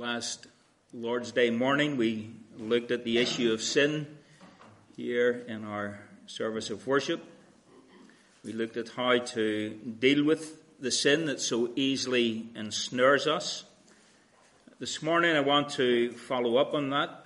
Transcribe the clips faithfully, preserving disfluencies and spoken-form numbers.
Last Lord's Day morning, we looked at the issue of sin here in our service of worship. We looked at how to deal with the sin that so easily ensnares us. This morning, I want to follow up on that.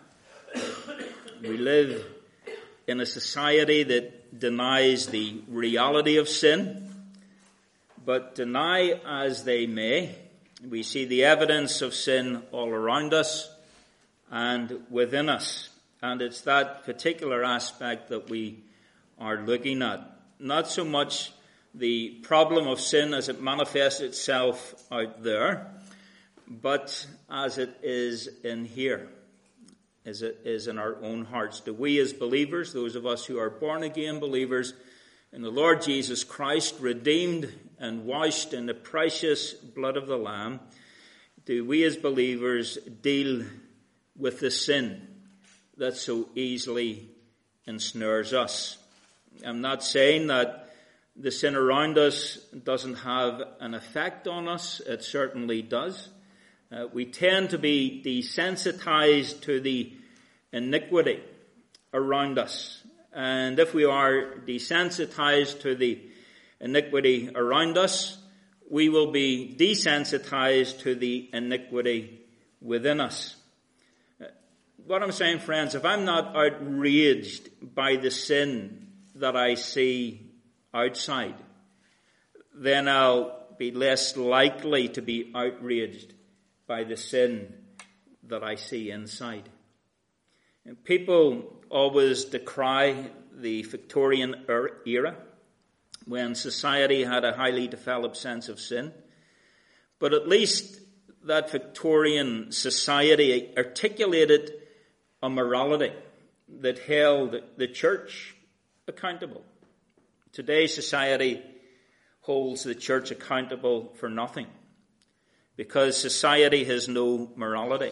We live in a society that denies the reality of sin, but deny as they may, we see the evidence of sin all around us and within us. And it's that particular aspect that we are looking at. Not so much the problem of sin as it manifests itself out there, but as it is in here, as it is in our own hearts. Do we as believers, those of us who are born again believers in the Lord Jesus Christ, redeemed and washed in the precious blood of the Lamb, do we as believers deal with the sin that so easily ensnares us? I'm not saying that the sin around us doesn't have an effect on us. It certainly does. Uh, we tend to be desensitized to the iniquity around us. And if we are desensitized to the iniquity around us, we will be desensitized to the iniquity within us. What I'm saying, friends, if I'm not outraged by the sin that I see outside, then I'll be less likely to be outraged by the sin that I see inside. And people always decry the Victorian era, when society had a highly developed sense of sin. But at least that Victorian society articulated a morality that held the church accountable. Today's society holds the church accountable for nothing, because society has no morality.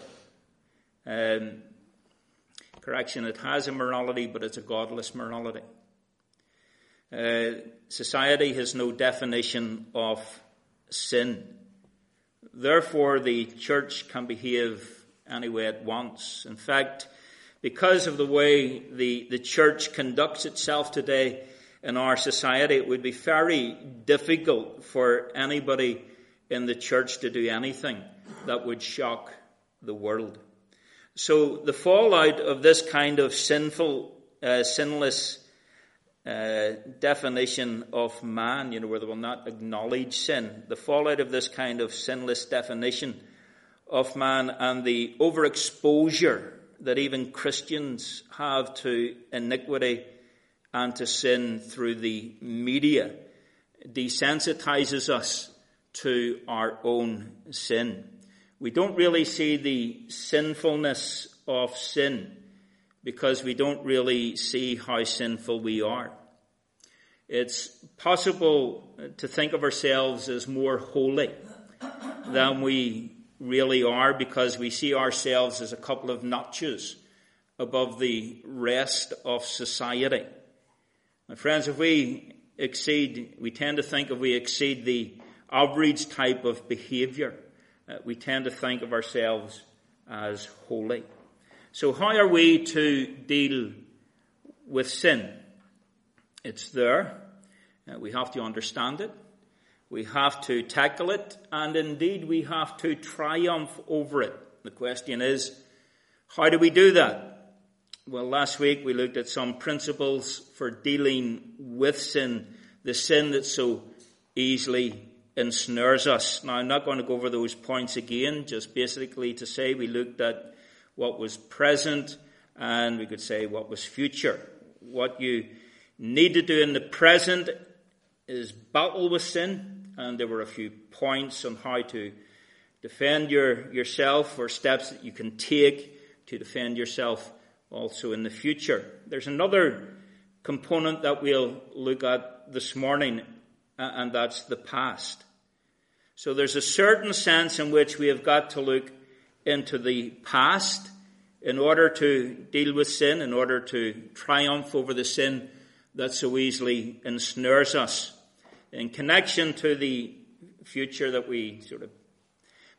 Um, correction, it has a morality, but it's a godless morality. Uh, society has no definition of sin. Therefore, the church can behave any way it wants. In fact, because of the way the, the church conducts itself today in our society, it would be very difficult for anybody in the church to do anything that would shock the world. So the fallout of this kind of sinful, uh, sinless uh, definition of man, you know, where they will not acknowledge sin, the fallout of this kind of sinless definition of man and the overexposure that even Christians have to iniquity and to sin through the media desensitizes us to our own sin. We don't really see the sinfulness of sin because we don't really see how sinful we are. It's possible to think of ourselves as more holy than we really are because we see ourselves as a couple of notches above the rest of society. My friends, if we exceed, we tend to think if we exceed the average type of behavior, uh, we tend to think of ourselves as holy. So how are we to deal with sin? It's there. Uh, we have to understand it. We have to tackle it. And indeed, we have to triumph over it. The question is, how do we do that? Well, last week we looked at some principles for dealing with sin, the sin that so easily ensnares us. Now, I'm not going to go over those points again, just basically to say we looked at what was present and we could say what was future. What you need to do in the present is battle with sin, and there were a few points on how to defend your yourself or steps that you can take to defend yourself also in the future. There's another component that we'll look at this morning, and that's the past. So there's a certain sense in which we have got to look into the past in order to deal with sin, in order to triumph over the sin that so easily ensnares us. In connection to the future that we sort of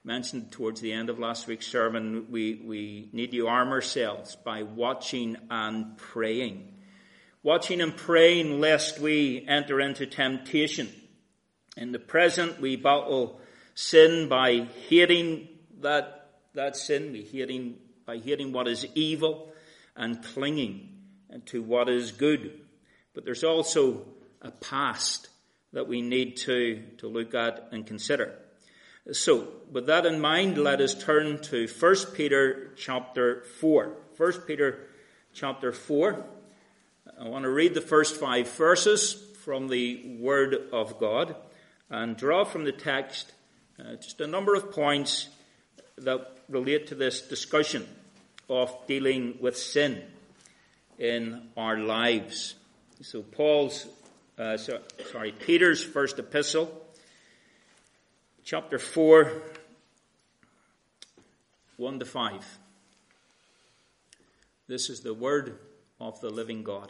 mentioned towards the end of last week's sermon, we, we need to arm ourselves by watching and praying. Watching and praying lest we enter into temptation. In the present, we battle sin by hating that, that sin, we hating, by hating what is evil and clinging to what is good. But there's also a past that we need to, to look at and consider. So, with that in mind, let us turn to First Peter chapter four. First Peter chapter four. I want to read the first five verses from the Word of God and draw from the text uh, just a number of points that relate to this discussion of dealing with sin in our lives. So Paul's, uh, so, sorry, Peter's first epistle, chapter four, one to five. This is the word of the living God.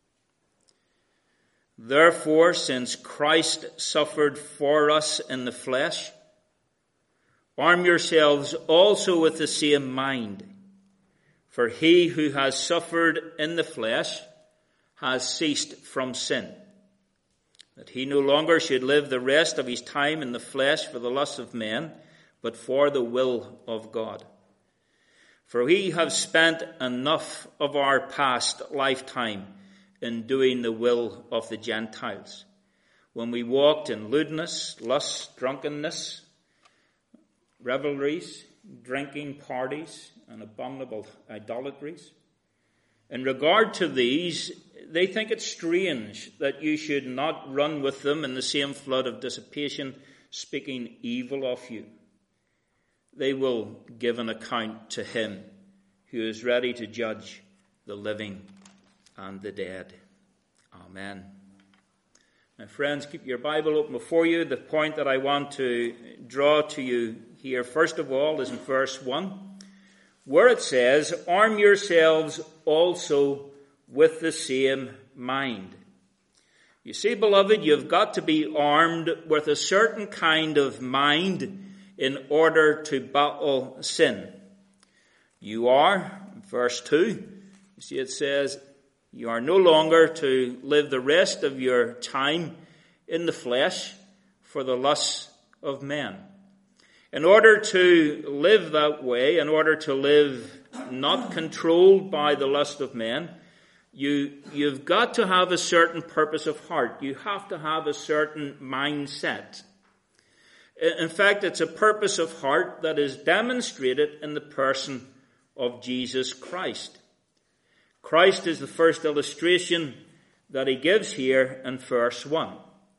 Therefore, since Christ suffered for us in the flesh, arm yourselves also with the same mind. For he who has suffered in the flesh has ceased from sin, that he no longer should live the rest of his time in the flesh for the lusts of men, but for the will of God. For we have spent enough of our past lifetime in doing the will of the Gentiles, when we walked in lewdness, lust, drunkenness, revelries, drinking parties, and abominable idolatries. In regard to these, they think it strange that you should not run with them in the same flood of dissipation, speaking evil of you. They will give an account to him who is ready to judge the living and the dead. Amen. Now, friends, keep your Bible open before you. The point that I want to draw to you here, first of all, is in verse one, where it says, arm yourselves also with the same mind. You see, beloved, you've got to be armed with a certain kind of mind in order to battle sin. You are, verse two, you see it says, you are no longer to live the rest of your time in the flesh for the lusts of men. In order to live that way, in order to live not controlled by the lust of men, you, you've got to have a certain purpose of heart. You have to have a certain mindset. In fact, it's a purpose of heart that is demonstrated in the person of Jesus Christ. Christ is the first illustration that he gives here in verse one.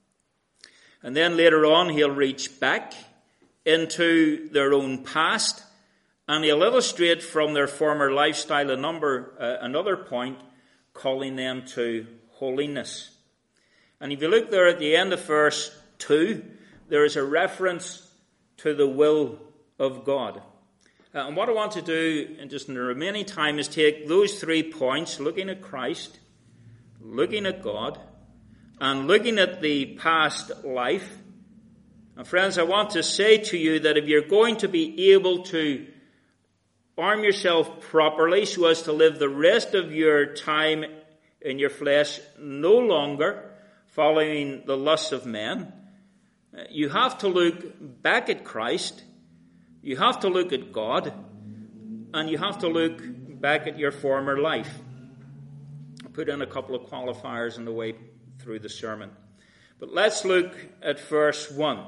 And then later on he'll reach back into their own past and he'll illustrate from their former lifestyle a number, uh, another point, calling them to holiness. And if you look there at the end of verse two, there is a reference to the will of God. Uh, and what I want to do, and just in the remaining time, is take those three points, looking at Christ, looking at God, and looking at the past life. And friends, I want to say to you that if you're going to be able to arm yourself properly so as to live the rest of your time in your flesh no longer following the lusts of men, you have to look back at Christ, you have to look at God, and you have to look back at your former life. I'll put in a couple of qualifiers on the way through the sermon. But let's look at verse one.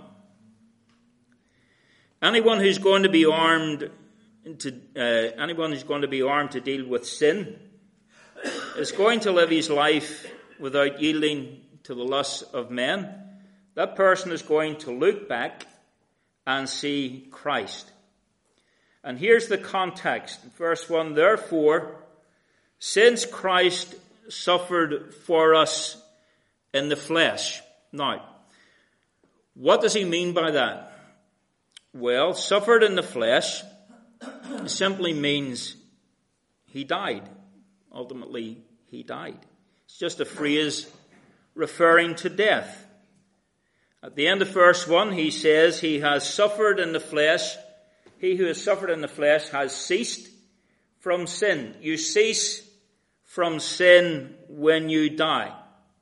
Anyone who's going to be armed to, uh, anyone who's going to be armed to deal with sin is going to live his life without yielding to the lusts of men. That person is going to look back and see Christ. And here's the context. Verse one, therefore, since Christ suffered for us in the flesh. Now, what does he mean by that? Well, suffered in the flesh simply means he died. Ultimately, he died. It's just a phrase referring to death. At the end of verse one, he says he has suffered in the flesh he who has suffered in the flesh has ceased from sin. You cease from sin when you die.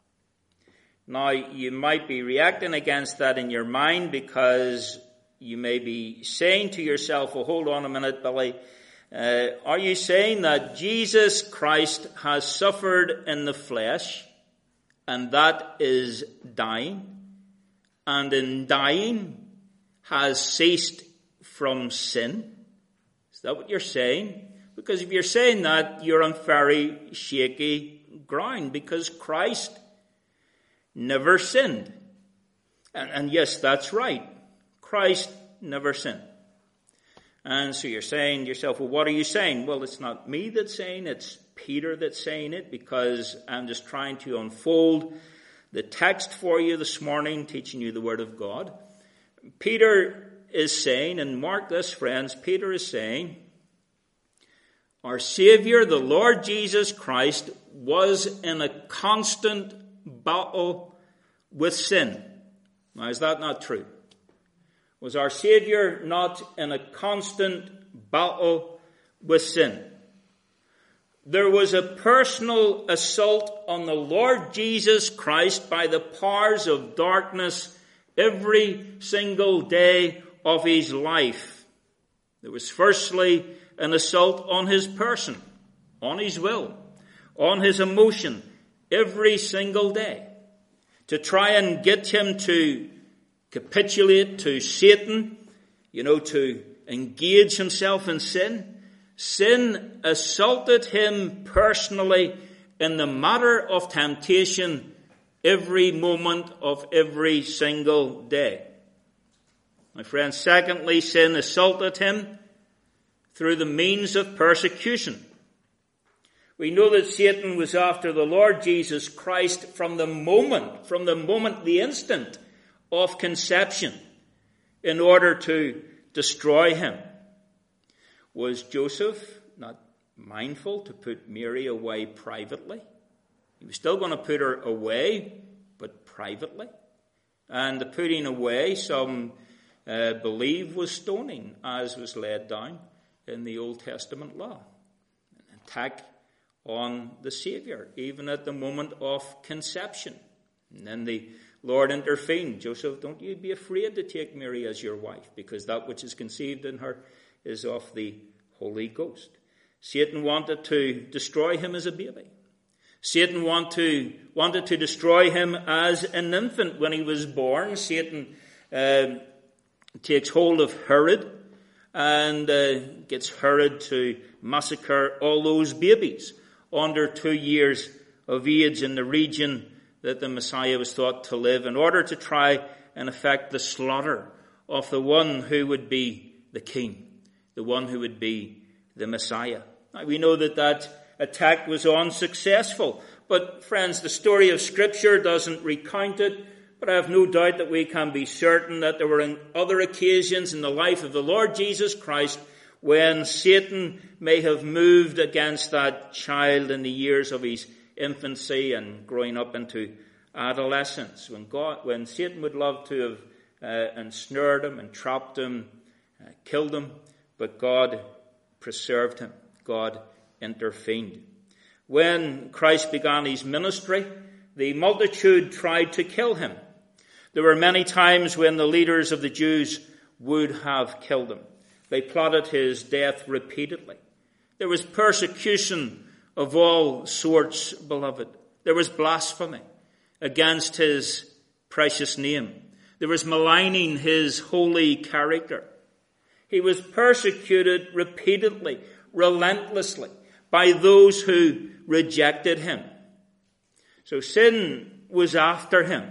Now, you might be reacting against that in your mind because you may be saying to yourself, well, hold on a minute, Billy. Uh, are you saying that Jesus Christ has suffered in the flesh and that is dying, and in dying has ceased from sin? Is that what you're saying? Because if you're saying that, you're on very shaky ground, because Christ never sinned. And, and yes, that's right. Christ never sinned. And so you're saying to yourself, well, what are you saying? Well, it's not me that's saying, it's Peter that's saying it, because I'm just trying to unfold the text for you this morning, teaching you the Word of God. Peter is saying, and mark this, friends, Peter is saying, our Savior, the Lord Jesus Christ, was in a constant battle with sin. Now, is that not true? Was our Savior not in a constant battle with sin? There was a personal assault on the Lord Jesus Christ by the powers of darkness every single day of his life. There was firstly an assault on his person, on his will, on his emotion, every single day, to try and get him to capitulate to Satan, you know, to engage himself in sin. Sin assaulted him personally in the matter of temptation every moment of every single day. My friends, secondly, sin assaulted him through the means of persecution. We know that Satan was after the Lord Jesus Christ from the moment, from the moment, the instant of conception, in order to destroy him. Was Joseph not mindful to put Mary away privately? He was still going to put her away, but privately. And the putting away, some uh, believe, was stoning, as was laid down in the Old Testament law. An attack on the Savior, even at the moment of conception. And then the Lord intervened. Joseph, don't you be afraid to take Mary as your wife, because that which is conceived in her is of the Holy Ghost. Satan wanted to destroy him as a baby. Satan want to, wanted to destroy him as an infant. When he was born, Satan uh, takes hold of Herod and uh, gets Herod to massacre all those babies under two years of age in the region that the Messiah was thought to live, in order to try and effect the slaughter of the one who would be the king, the one who would be the Messiah. Now, we know that that attack was unsuccessful, but friends, the story of Scripture doesn't recount it, but I have no doubt that we can be certain that there were other occasions in the life of the Lord Jesus Christ when Satan may have moved against that child in the years of his infancy and growing up into adolescence, when God, when Satan would love to have uh, ensnared him and trapped him, uh, killed him, but God preserved him. God intervened. When Christ began his ministry, the multitude tried to kill him. There were many times when the leaders of the Jews would have killed him. They plotted his death repeatedly. There was persecution of all sorts, beloved. There was blasphemy against his precious name. There was maligning his holy character. He was persecuted repeatedly, relentlessly, by those who rejected him. So sin was after him.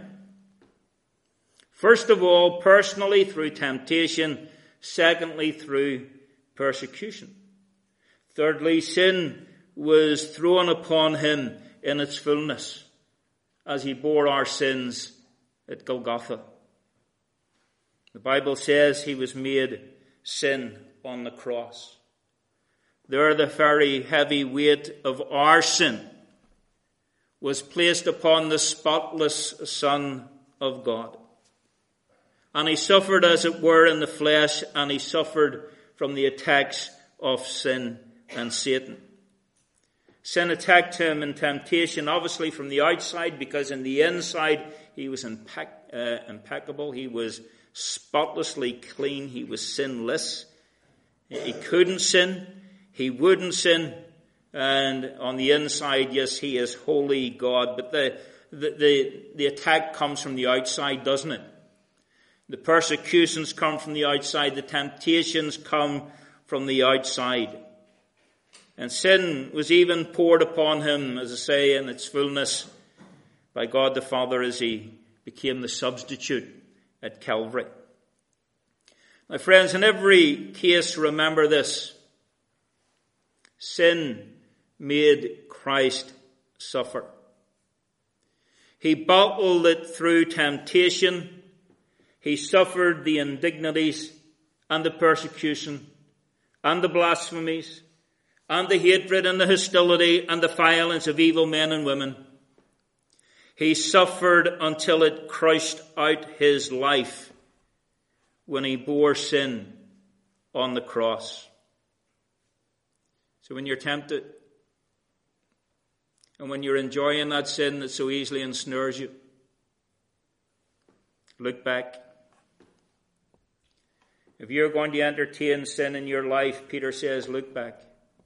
First of all, personally through temptation. Secondly, through persecution. Thirdly, sin was thrown upon him in its fullness as he bore our sins at Golgotha. The Bible says he was made sin on the cross. There the very heavy weight of our sin was placed upon the spotless Son of God. And he suffered, as it were, in the flesh, and he suffered from the attacks of sin and Satan. Sin attacked him in temptation, obviously from the outside, because in the inside he was impec- uh, impeccable. He was spotlessly clean. He was sinless. He couldn't sin. He wouldn't sin. And on the inside, yes, he is holy God. But the, the, the, the attack comes from the outside, doesn't it? The persecutions come from the outside. The temptations come from the outside. And sin was even poured upon him, as I say, in its fullness by God the Father as he became the substitute at Calvary. My friends, in every case, remember this. Sin made Christ suffer. He battled it through temptation. He suffered the indignities and the persecution and the blasphemies and the hatred and the hostility and the violence of evil men and women. He suffered until it crushed out his life when he bore sin on the cross. So when you're tempted, and when you're enjoying that sin that so easily ensnares you, look back. If you're going to entertain sin in your life, Peter says, look back.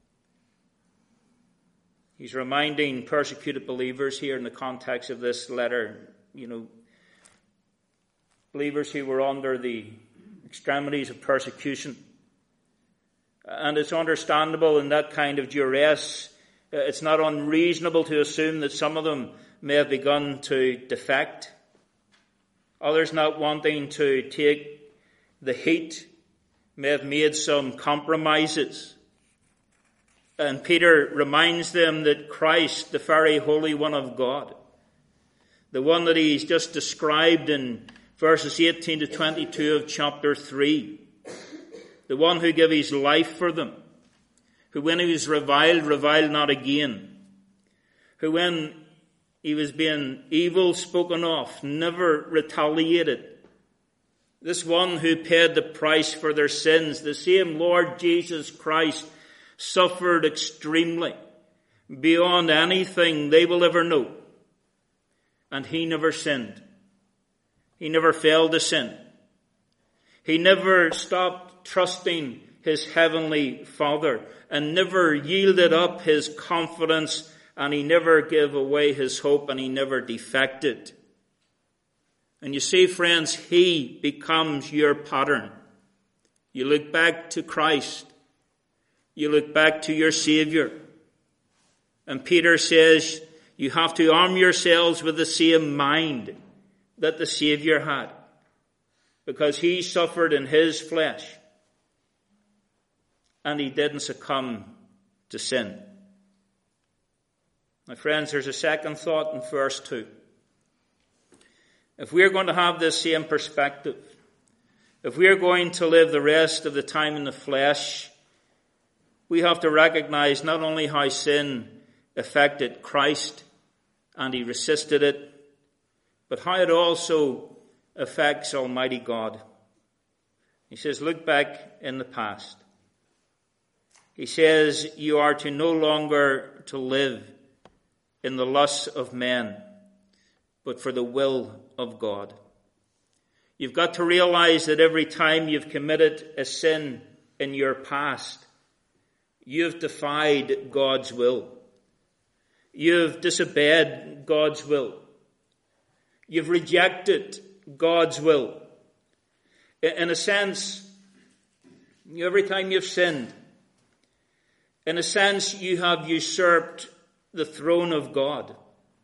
He's reminding persecuted believers here in the context of this letter, you know, believers who were under the extremities of persecution. And it's understandable in that kind of duress. It's not unreasonable to assume that some of them may have begun to defect. Others, not wanting to take the heat, may have made some compromises. And Peter reminds them that Christ, the very Holy One of God, the one that he's just described in verses eighteen to twenty-two of chapter three, the one who gave his life for them, who when he was reviled, reviled not again, who when he was being evil spoken of, never retaliated. This one who paid the price for their sins, the same Lord Jesus Christ, suffered extremely, beyond anything they will ever know. And he never sinned. He never failed to sin. He never stopped trusting his heavenly Father and never yielded up his confidence, and he never gave away his hope, and he never defected. And you see, friends, he becomes your pattern. You look back to Christ. You look back to your Savior. And Peter says you have to arm yourselves with the same mind that the Savior had, because he suffered in his flesh and he didn't succumb to sin. My friends, there's a second thought in verse two. If we're going to have this same perspective, if we're going to live the rest of the time in the flesh, we have to recognize not only how sin affected Christ and he resisted it, but how it also affects Almighty God. He says, look back in the past. He says, you are to no longer to live in the lusts of men, but for the will of God. You've got to realize that every time you've committed a sin in your past, you've defied God's will. You've disobeyed God's will. You've rejected God's will. In a sense, every time you've sinned, in a sense, you have usurped the throne of God.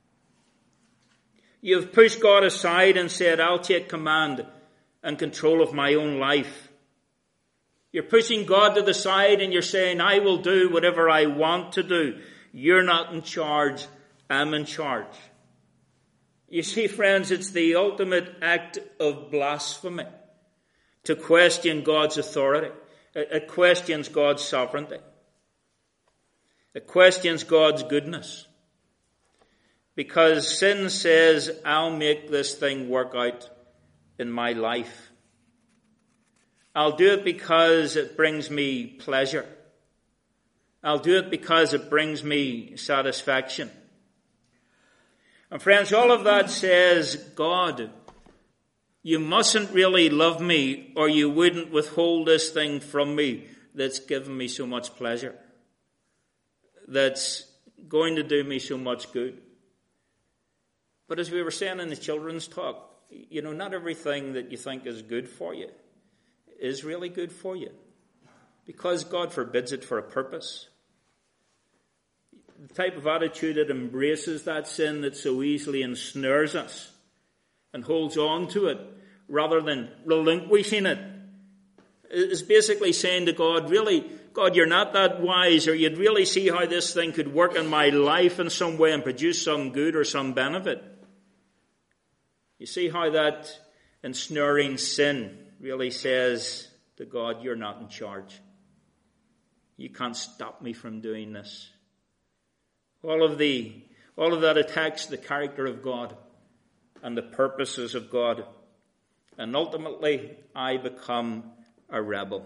You've pushed God aside and said, I'll take command and control of my own life. You're pushing God to the side and you're saying, I will do whatever I want to do. You're not in charge. I'm in charge. You see, friends, it's the ultimate act of blasphemy to question God's authority. It questions God's sovereignty. It questions God's goodness. Because sin says, I'll make this thing work out in my life. I'll do it because it brings me pleasure. I'll do it because it brings me satisfaction. And friends, all of that says, God, you mustn't really love me, or you wouldn't withhold this thing from me that's given me so much pleasure, that's going to do me so much good. But as we were saying in the children's talk, you know, not everything that you think is good for you is really good for you, because God forbids it for a purpose. The type of attitude that embraces that sin that so easily ensnares us and holds on to it rather than relinquishing it is basically saying to God, really, God, you're not that wise, or you'd really see how this thing could work in my life in some way and produce some good or some benefit. You see how that ensnaring sin really says to God, you're not in charge. You can't stop me from doing this. All of the, all of that attacks the character of God and the purposes of God. And ultimately, I become a rebel.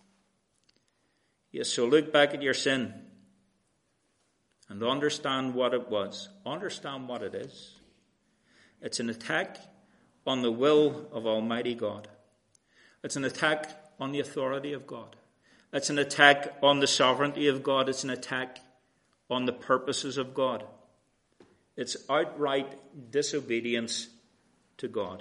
Yes, so look back at your sin and understand what it was. Understand what it is. It's an attack on the will of Almighty God. It's an attack on the authority of God. It's an attack on the sovereignty of God. It's an attack on the purposes of God. It's outright disobedience to God.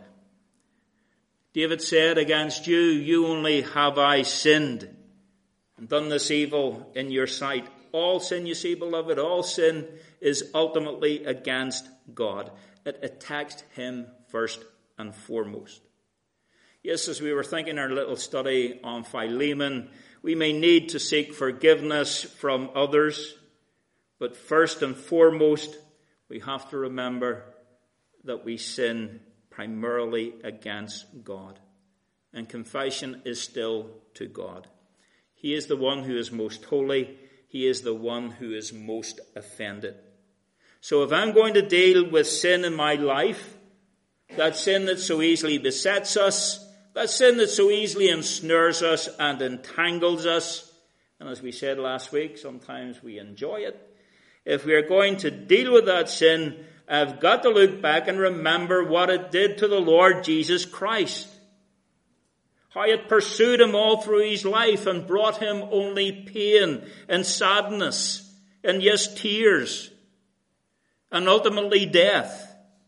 David said, against you, you only have I sinned and done this evil in your sight. All sin, you see, beloved, all sin is ultimately against God. It attacks him first and foremost. Yes, as we were thinking our little study on Philemon, we may need to seek forgiveness from others, but first and foremost, we have to remember that we sin primarily against God. And confession is still to God. He is the one who is most holy. He is the one who is most offended. So if I'm going to deal with sin in my life, that sin that so easily besets us, that sin that so easily ensnares us and entangles us, and as we said last week, sometimes we enjoy it. If we are going to deal with that sin, I've got to look back and remember what it did to the Lord Jesus Christ. How it pursued him all through his life and brought him only pain and sadness and yes, tears and ultimately death.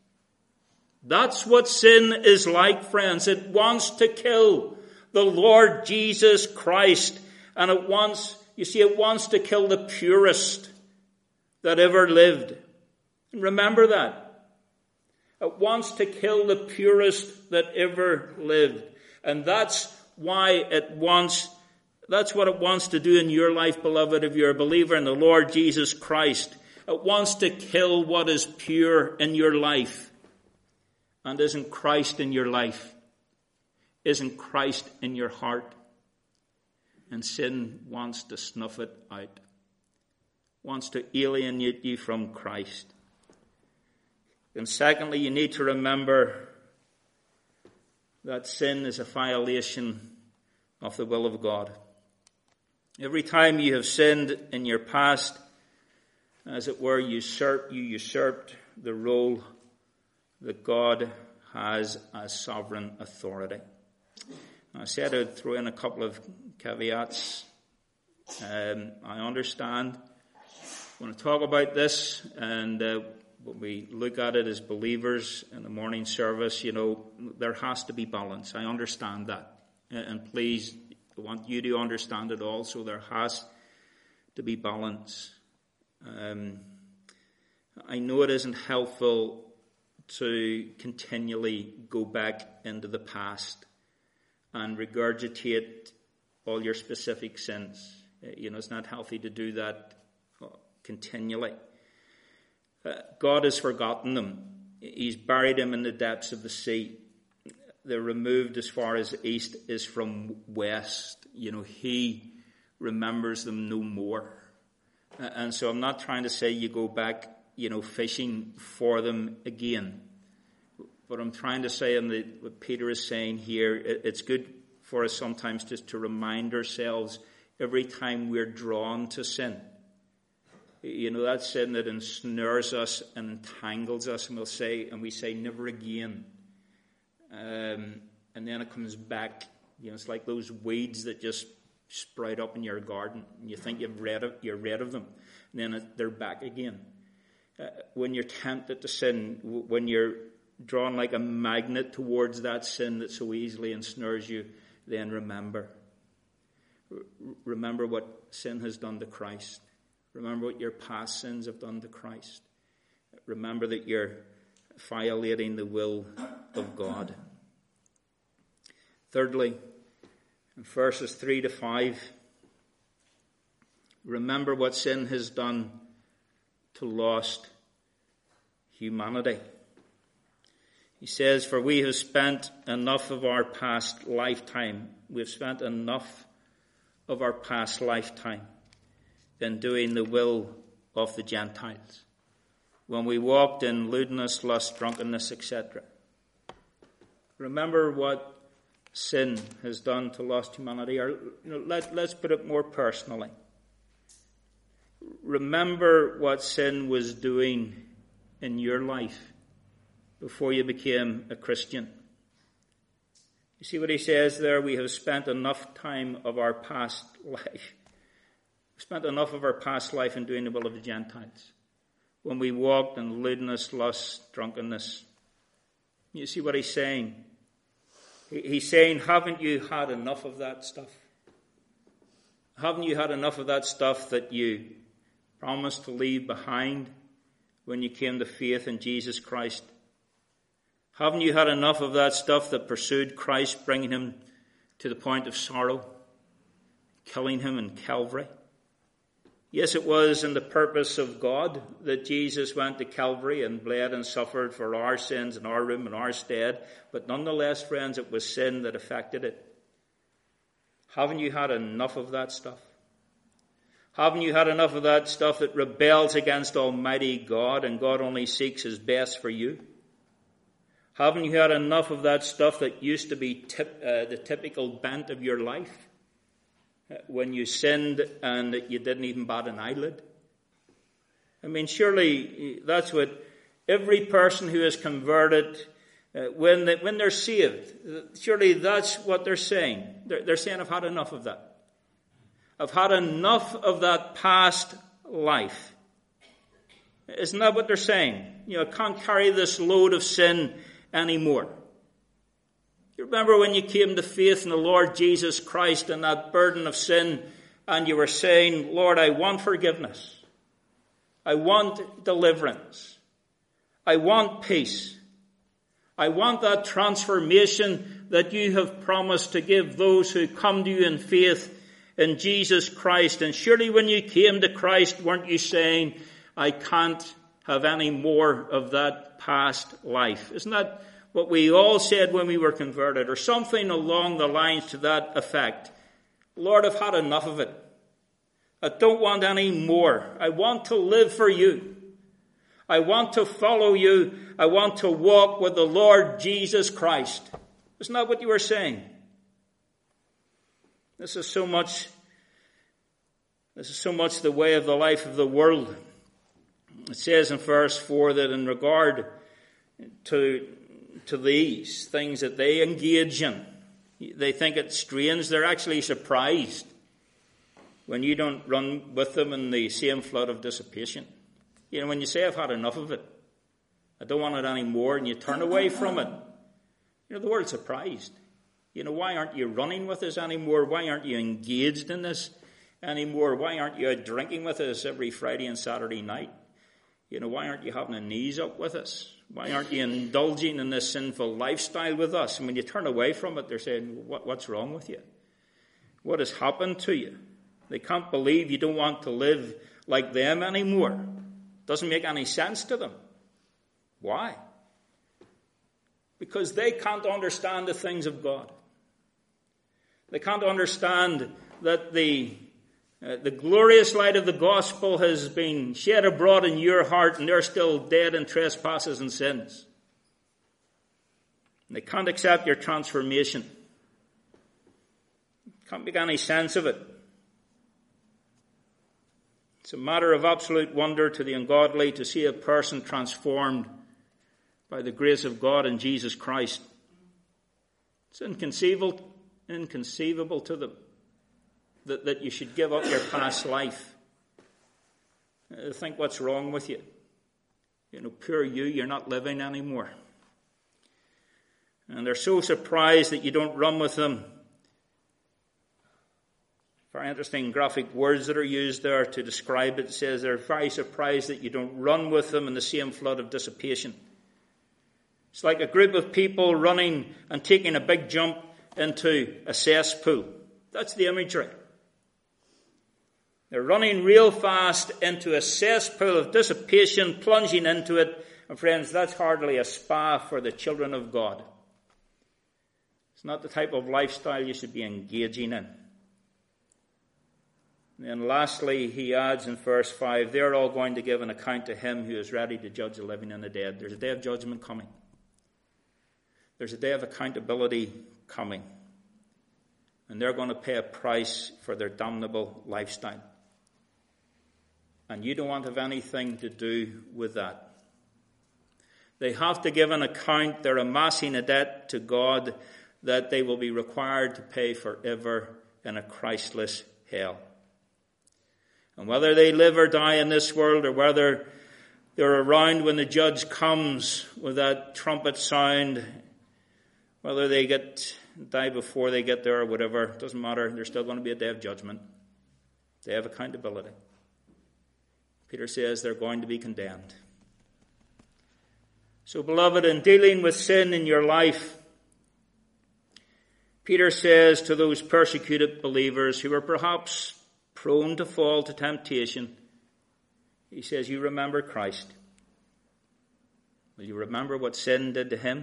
That's what sin is like, friends. It wants to kill the Lord Jesus Christ. And it wants, you see, it wants to kill the purest that ever lived. And remember that. It wants to kill the purest that ever lived. And that's why it wants, that's what it wants to do in your life, beloved, if you're a believer in the Lord Jesus Christ. It wants to kill what is pure in your life. And isn't Christ in your life? Isn't Christ in your heart? And sin wants to snuff it out. Wants to alienate you from Christ. And secondly, you need to remember that sin is a violation of the will of God. Every time you have sinned in your past, as it were, usurp, you usurped the role that God has as sovereign authority. I said I'd throw in a couple of caveats. Um, I understand. I want to talk about this, and uh, when we look at it as believers in the morning service, you know, there has to be balance. I understand that. And please, I want you to understand it also. There has to be balance. Um, I know it isn't helpful to continually go back into the past and regurgitate all your specific sins. You know, it's not healthy to do that continually. Uh, God has forgotten them. He's buried them in the depths of the sea. They're removed as far as east is from west. You know, he remembers them no more. Uh, and so I'm not trying to say you go back, you know, fishing for them again. But I'm trying to say, and what Peter is saying here, it, it's good for us sometimes just to remind ourselves every time we're drawn to sin. You know, that sin that ensnares us and entangles us, and we'll say, and we say, never again. Um, and then it comes back. You know, it's like those weeds that just sprout up in your garden, and you think you've rid of, you're rid of them, and then it, they're back again. Uh, when you're tempted to sin, w- when you're drawn like a magnet towards that sin that so easily ensnares you, then remember. R- remember what sin has done to Christ. Remember what your past sins have done to Christ. Remember that you're violating the will of God. Thirdly, in verses three to five, remember what sin has done to lost humanity. He says, for we have spent enough of our past lifetime, we've spent enough of our past lifetime in doing the will of the Gentiles, when we walked in lewdness, lust, drunkenness, et cetera. Remember what sin has done to lost humanity. Or, you know, let, let's put it more personally. Remember what sin was doing in your life before you became a Christian. You see what he says there? We have spent enough time of our past life. We spent enough of our past life in doing the will of the Gentiles, when we walked in lewdness, lust, drunkenness. You see what he's saying? He's saying, haven't you had enough of that stuff? Haven't you had enough of that stuff that you promised to leave behind when you came to faith in Jesus Christ? Haven't you had enough of that stuff that pursued Christ, bringing him to the point of sorrow, killing him in Calvary? Yes, it was in the purpose of God that Jesus went to Calvary and bled and suffered for our sins in our room, in our stead. But nonetheless, friends, it was sin that affected it. Haven't you had enough of that stuff? Haven't you had enough of that stuff that rebels against Almighty God, and God only seeks his best for you? Haven't you had enough of that stuff that used to be tip, uh, the typical bent of your life? When you sinned and you didn't even bat an eyelid? I mean, surely that's what every person who is converted, uh, when, they, when they're saved, surely that's what they're saying. They're, they're saying, I've had enough of that. I've had enough of that past life. Isn't that what they're saying? You know, I can't carry this load of sin anymore. You remember when you came to faith in the Lord Jesus Christ and that burden of sin, and you were saying, Lord, I want forgiveness. I want deliverance. I want peace. I want that transformation that you have promised to give those who come to you in faith in Jesus Christ. And surely when you came to Christ, weren't you saying, I can't have any more of that past life? Isn't that what we all said when we were converted, or something along the lines to that effect? Lord, I've had enough of it. I don't want any more. I want to live for you. I want to follow you. I want to walk with the Lord Jesus Christ. Isn't that what you were saying? This is so much, this is so much the way of the life of the world. It says in verse four that in regard to to these things that they engage in, they think it's strange. They're actually surprised when you don't run with them in the same flood of dissipation. You know, when you say, I've had enough of it, I don't want it anymore, and you turn away from it, you know, the world's surprised. You know, why aren't you running with us anymore? Why aren't you engaged in this anymore? Why aren't you out drinking with us every Friday and Saturday night? You know, why aren't you having a knees up with us? Why aren't you indulging in this sinful lifestyle with us? And when you turn away from it, they're saying, what, what's wrong with you? What has happened to you? They can't believe you don't want to live like them anymore. Doesn't make any sense to them. Why? Because they can't understand the things of God. They can't understand that the Uh, the glorious light of the gospel has been shed abroad in your heart, and they're still dead in trespasses and sins. And they can't accept your transformation. Can't make any sense of it. It's a matter of absolute wonder to the ungodly to see a person transformed by the grace of God in Jesus Christ. It's inconceivable, inconceivable to them that, that you should give up your past life. Uh, think what's wrong with you. You know, poor you, you're not living anymore. And they're so surprised that you don't run with them. Very interesting graphic words that are used there to describe it. It says they're very surprised that you don't run with them in the same flood of dissipation. It's like a group of people running and taking a big jump into a cesspool. That's the imagery. They're running real fast into a cesspool of dissipation, plunging into it. And friends, that's hardly a spa for the children of God. It's not the type of lifestyle you should be engaging in. And then lastly, he adds in verse five, they're all going to give an account to him who is ready to judge the living and the dead. There's a day of judgment coming. There's a day of accountability coming. And they're going to pay a price for their damnable lifestyle. And you don't want to have anything to do with that. They have to give an account. They're amassing a debt to God that they will be required to pay forever in a Christless hell. And whether they live or die in this world, or whether they're around when the judge comes with that trumpet sound, whether they get die before they get there or whatever, it doesn't matter. There's still going to be a day of judgment, day of accountability. Peter says they're going to be condemned. So, beloved, in dealing with sin in your life, Peter says to those persecuted believers who are perhaps prone to fall to temptation, he says, you remember Christ. Will you remember what sin did to him?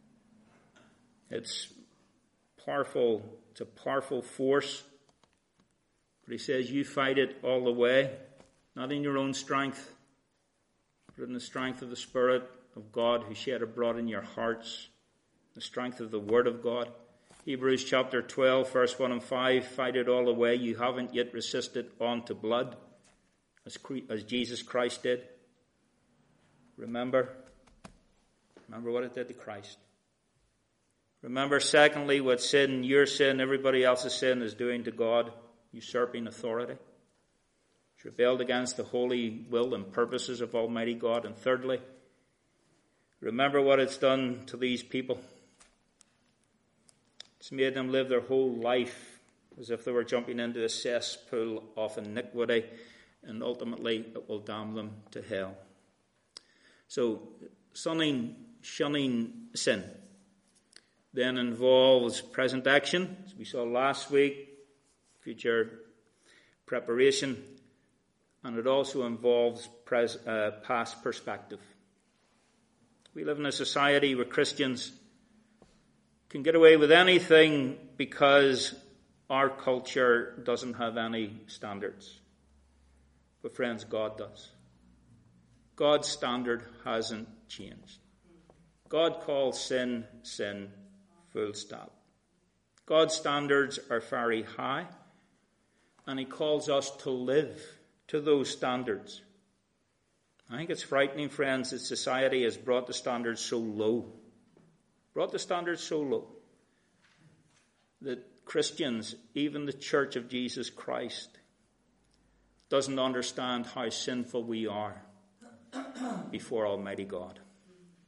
It's powerful. It's a powerful force. But he says, you fight it all the way, not in your own strength, but in the strength of the Spirit of God who shed abroad in your hearts, the strength of the Word of God. Hebrews chapter twelve, verse one and five, fight it all the way. You haven't yet resisted unto blood, as, as Jesus Christ did. Remember, remember what it did to Christ. Remember, secondly, what sin, your sin, everybody else's sin is doing to God, usurping authority. It's rebelled against the holy will and purposes of Almighty God. And thirdly, remember what it's done to these people. It's made them live their whole life as if they were jumping into a cesspool of iniquity, and ultimately it will damn them to hell. So, shunning, shunning sin then involves present action, as we saw last week, future preparation, and it also involves pres, uh, past perspective. We live in a society where Christians can get away with anything because our culture doesn't have any standards. But friends, God does. God's standard hasn't changed. God calls sin, sin, full stop. God's standards are very high, and he calls us to live to those standards. I think it's frightening, friends, that society has brought the standards so low. Brought the standards so low that Christians, even the Church of Jesus Christ, doesn't understand how sinful we are before Almighty God.